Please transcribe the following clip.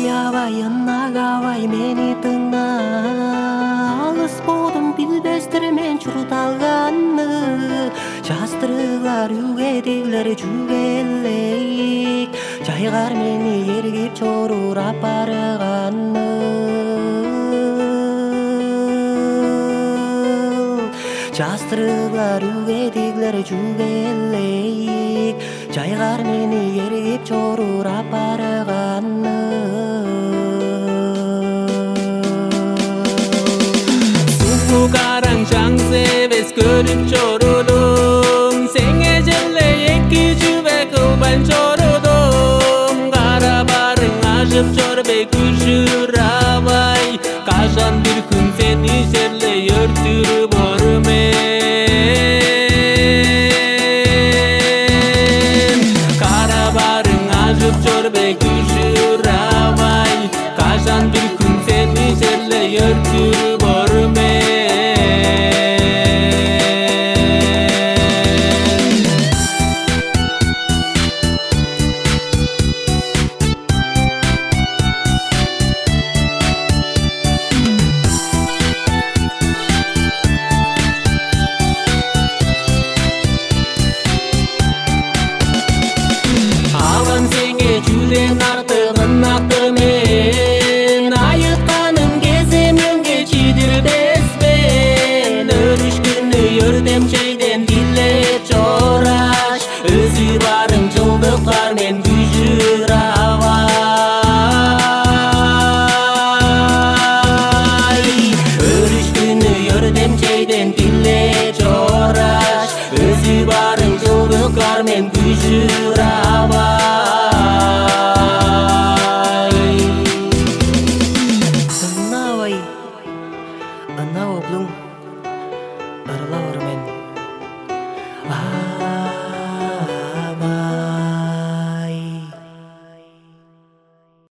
аябай ыннагабай мени тыңда, алыс болдум билбестер мен чурталганны. Жастырыглар үгедиглер жүгелейик, жайгар мени ергип чоруурап барганны. Жастырыглар үгедиглер жүгелейик, жайгар мени ергип чоруурап барганны. Суу караң жаңсы эбес көрүп чорудум, сеңе желе эки жүбө кылбай чорудум. Кара барың ажып чорбей күшүрабай, кашан бир күн сени желе өртүрүп ормен. Кара барың ажып чорбей күшүрабай, кашан бир күн сени желе өртүрүп ормен. Алам сеңе жүден артыгын акты мен, айытканым кеземеңге чидирбесмен. Өрүшкүнү өрдем чейден дилеп чораш, өзү барың жылдыктар мен күжүрабай. Өрүшкүнү өрдем чейден дилеп чораш, өзү барың жылдыктар мен күжүрабай. Ыннабай, ынна оглуң ырла ормен.